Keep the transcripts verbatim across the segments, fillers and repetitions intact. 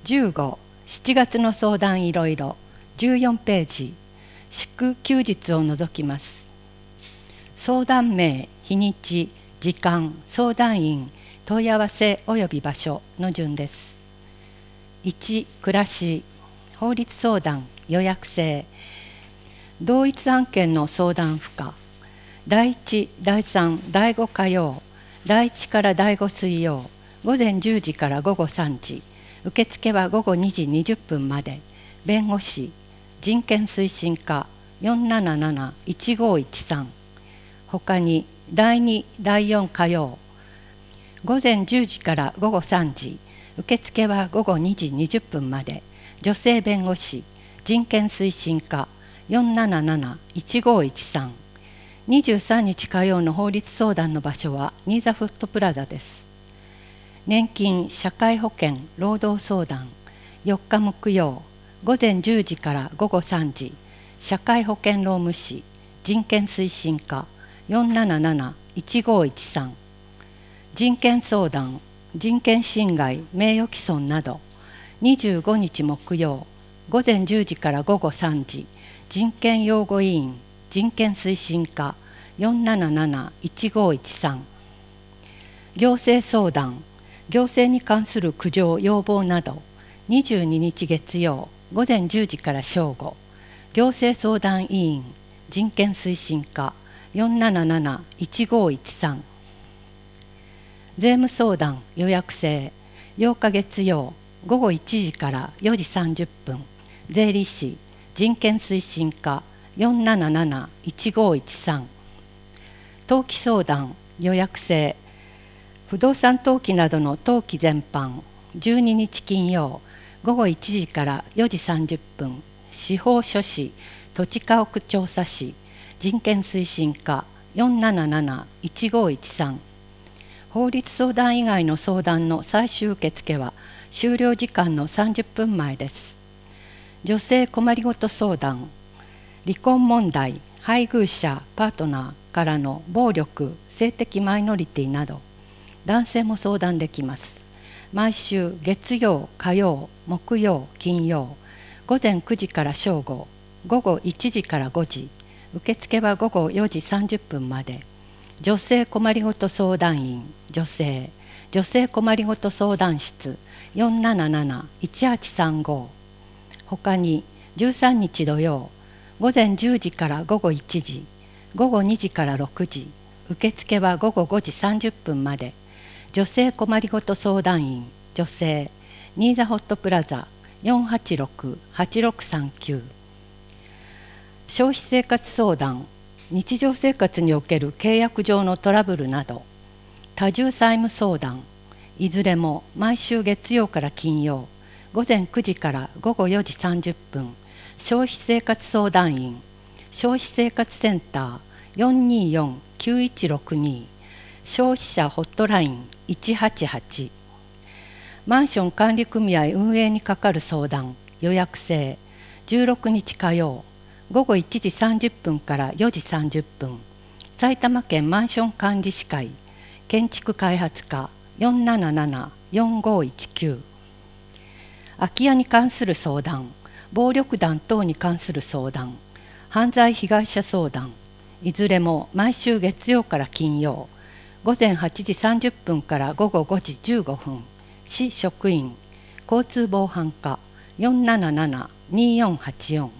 じゅうご、しちがつの相談いろいろじゅうよんページ、祝休日を除きます。相談名、日にち、時間、相談員、問い合わせ及び場所の順です。いち、暮らし、法律相談、予約制、同一案件の相談不可、だいいち、だいさん、だいご火曜、だいいちからだいご水曜、午前じゅうじから午後さんじ、受付は午後にじにじゅっぷんまで、弁護士、人権推進課よんなななな いちごいちさん、ほかにだいに、だいよん火曜、午前じゅうじから午後さんじ、受付は午後にじにじゅっぷんまで、女性弁護士、人権推進課よんなななな いちごいちさん、にじゅうさんにち火曜の法律相談の場所はニーザフットプラザです。年金、社会保険、労働相談、よっか木曜、午前じゅうじから午後さんじ、社会保険労務士、人権推進課よんなななな いちごいちさん、人権相談、人権侵害、名誉毀損など、にじゅうごにち木曜、午前じゅうじから午後さんじ、人権擁護委員、人権推進課よんなななな いちごいちさん、行政相談、行政に関する苦情要望など、にじゅうににち月曜、午前じゅうじから正午、行政相談委員、人権推進課よんなななな いちごいちさん、税務相談予約制、ようか月曜、午後いちじからよじさんじゅっぷん、税理士、人権推進課よんなななな いちごいちさん、登記相談予約制、不動産登記などの登記全般、じゅうににち金曜、午後いちじからよじさんじゅっぷん、司法書士、土地家屋調査士、人権推進課よんなななな いちごいちさん、法律相談以外の相談の最終受付は終了時間のさんじゅっぷんまえです。女性困りごと相談、離婚問題、配偶者、パートナーからの暴力、性的マイノリティなど、男性も相談できます。毎週月曜、火曜、木曜、金曜、午前くじから正午、午後いちじからごじ、受付は午後よじさんじゅっぷんまで。女性困りごと相談員、女性、女性困りごと相談室よんなななな いちはちさんご、ほかにじゅうさんにち土曜、午前じゅうじから午後いちじ、午後にじからろくじ、受付は午後ごじさんじゅっぷんまで。女性困りごと相談員、女性、ニーザホットプラザよんはちろく はちろくさんきゅう、消費生活相談、日常生活における契約上のトラブルなど、多重債務相談、いずれも毎週月曜から金曜、午前くじから午後よじさんじゅっぷん、消費生活相談員、消費生活センターよんにーよん きゅういちろくに、消費者ホットラインいちはちはち、マンション管理組合運営に係かる相談予約制、じゅうろくにち火曜、午後いちじさんじゅっぷんからよじさんじゅっぷん、埼玉県マンション管理士会建築開発課よんなななな よんごいちきゅう、空き家に関する相談、暴力団等に関する相談、犯罪被害者相談、いずれも毎週月曜から金曜、午前はちじさんじゅっぷんから午後ごじじゅうごふん、市職員、交通防犯課よんなななな によんはちよん。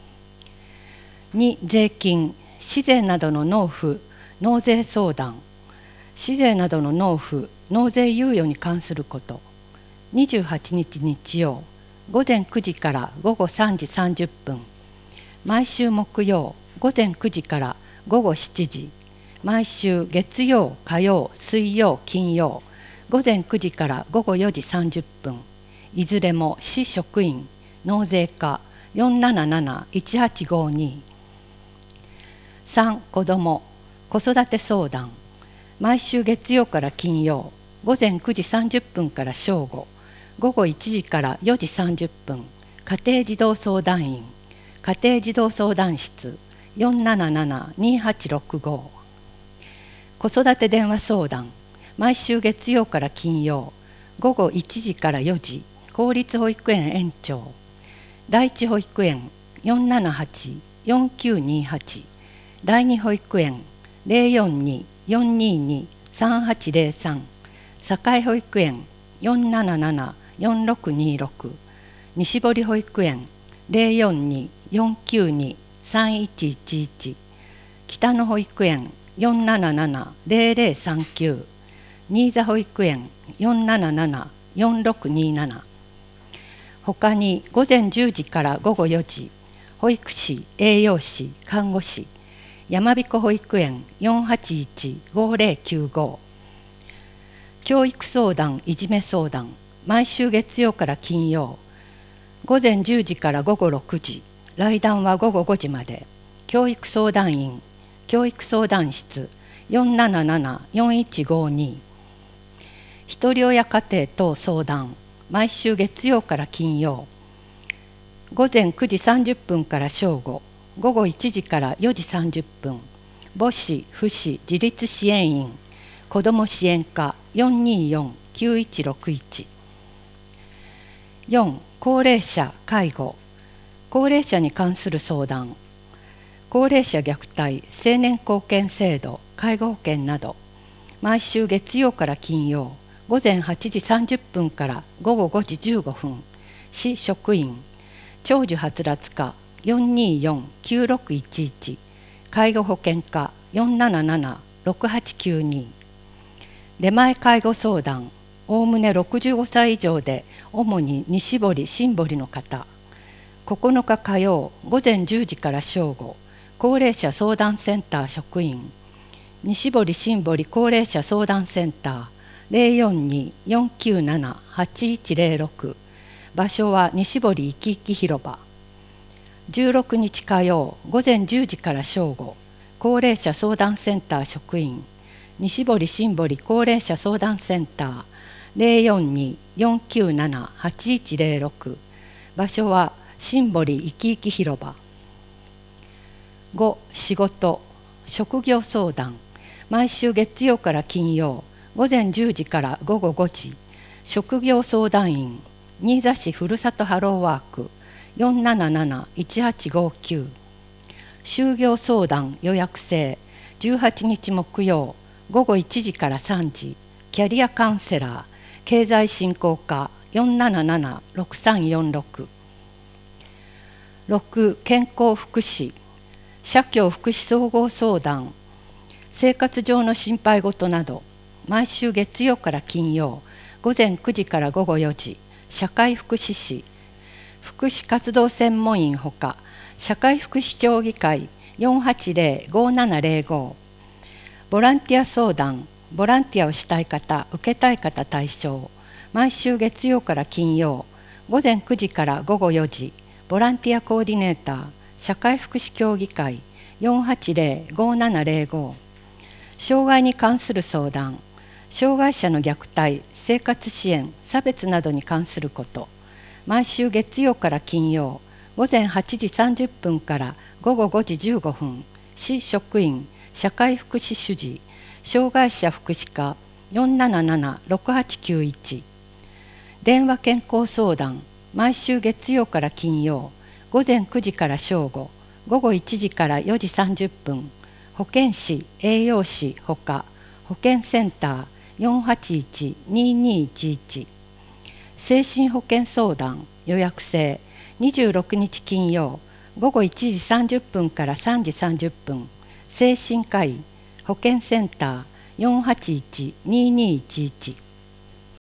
に、税金、市税などの納付、納税相談、市税などの納付、納税猶予に関すること、にじゅうはちにち日曜、午前くじから午後さんじさんじゅっぷん、毎週木曜、午前くじから午後しちじ、毎週月曜、火曜、水曜、金曜、午前くじから午後よじさんじゅっぷん、いずれも市職員、納税課よんなななな いちはちごに。さん、子ども、子育て相談、毎週月曜から金曜、午前くじさんじゅっぷんから正午、午後いちじからよじさんじゅっぷん、家庭児童相談員、家庭児童相談室よんなななな にはちろくご。子育て電話相談、毎週月曜から金曜、午後いちじからよじ、 公立保育園園長、第一保育園 よんななはちよんきゅうにはち、第二保育園 ゼロよんによんににさんはちゼロさん、境保育園 よんななななよんろくにろく、西堀保育園 ゼロよんによんきゅうにさんいちいちいち、北野保育園 よんななななゼロゼロさんきゅう、新座保育園 よんななななよんろくになな。ほかに午前じゅうじから午後よじ、保育士、栄養士、看護師、山彦保育園 よんはちいちごゼロきゅうご、教育相談いじめ相談、毎週月曜から金曜、午前じゅうじから午後ろくじ、来談は午後ごじまで、教育相談員、教育相談室 よんななななよんいちごに、ひとり親家庭等相談、毎週月曜から金曜、午前くじさんじゅっぷんから正午、午後いちじからよじさんじゅっぷん、母子・父子自立支援員、子ども支援課 よんにーよんきゅういちろくいち。よん、高齢者・介護、高齢者に関する相談、高齢者虐待、成年後見制度、介護保険など、毎週月曜から金曜、午前はちじさんじゅっぷんから午後ごじじゅうごふん、市職員、長寿はつらつ課 よんにーよんきゅうろくいちいち、介護保険課 よんななななろくはちきゅうに、出前介護相談、おおむねろくじゅうごさい以上で主に西堀・新堀の方、ここのか火曜午前じゅうじから正午、高齢者相談センター職員、西堀・新堀高齢者相談センター ゼロよんによんきゅうななはちいちゼロろく、場所は西堀いきいき広場。じゅうろくにち火曜午前じゅうじから正午、高齢者相談センター職員、西堀・新堀高齢者相談センター ゼロよんによんきゅうななはちいちゼロろく、場所は新堀いきいき広場。ご、仕事・職業相談、毎週月曜から金曜、午前じゅうじから午後ごじ、職業相談員、新座市ふるさとハローワーク よんなななないちはちごきゅう、就業相談予約制、じゅうはちにち木曜、午後いちじからさんじ、キャリアカウンセラー、経済振興課 よんななななろくさんよんろく。ろく、健康福祉、社協福祉総合相談、生活上の心配事など、毎週月曜から金曜、午前くじから午後よじ、社会福祉士、福祉活動専門員ほか、社会福祉協議会 よんはちゼロごななゼロご、ボランティア相談、ボランティアをしたい方、受けたい方対象、毎週月曜から金曜、午前くじから午後よじ、ボランティアコーディネーター、社会福祉協議会 よんはちゼロごななゼロご、障害に関する相談、障害者の虐待、生活支援、差別などに関すること、毎週月曜から金曜、午前はちじさんじゅっぷんから午後ごじじゅうごふん、市職員、社会福祉主事、障害者福祉課 よんななななろくはちきゅういち、電話健康相談、毎週月曜から金曜、午前くじから正午、午後いちじからよじさんじゅっぷん、保健師、栄養士ほか、保健センター よんはちいちににいちいち、精神保健相談予約制、にじゅうろくにち金曜、午後いちじさんじゅっぷんからさんじさんじゅっぷん、精神科医、保健センター よんはちいちににいちいち。